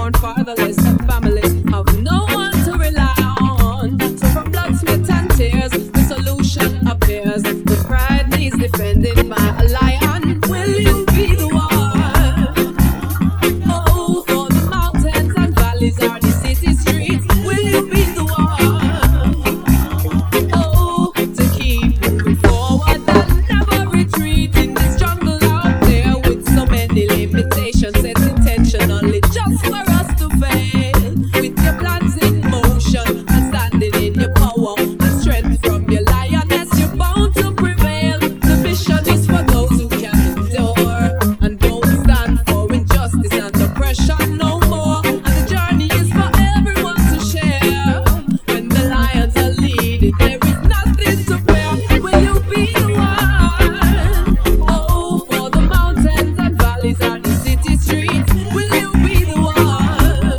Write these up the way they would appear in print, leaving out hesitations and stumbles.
born fatherless and families have no one to rely on. So from blood, sweat and tears, the solution appears. The pride needs defending by a lion. Will you be the one? Oh, for the mountains and valleys are the city streets. Will you be the one? Oh, to keep moving forward and never retreat in this jungle out there with so many limitations. Set intentionally just for us to fail. With your plans in motion and standing in your power and strength from your lioness, you're bound to prevail. The mission is for those who can endure and don't stand for injustice and oppression no more. And the journey is for everyone to share. When the lions are leading, there is nothing to fear. Will you be the one? Oh, for the mountains and valleys and the city streets. Will you be the one?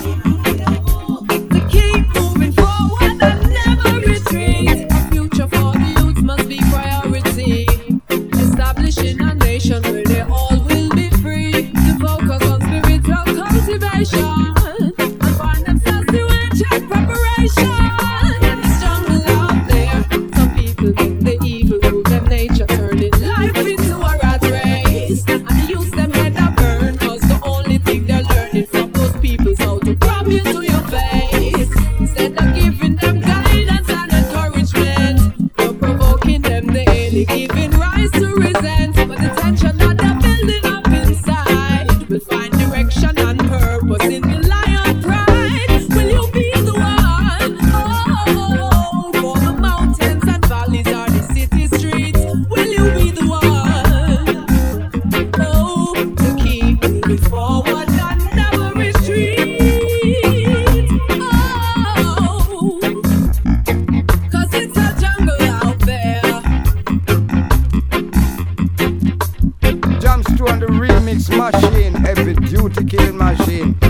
To keep moving forward and never retreat. A future for the youth must be priority. Establishing a nation where they all will be free. To focus on spiritual cultivation and find themselves doing check preparation. In this jungle out there, some people think the evil rule them nature, turning life into a rat race. And the youth them head a burn, cause the only thing they're learning from those people's how to grab you to your face. Instead of giving them guidance and encouragement, you're provoking them daily, giving rise to resent. But the tension that they're building up inside will find direction and purpose in the lion pride. Will you be the one? Oh, for the mountains and valleys are the city streets. Will you be the one? Oh, to keep moving forward and never retreat. Oh, cause it's a jungle out there. Jumps to on the remix machine, heavy duty killing machine.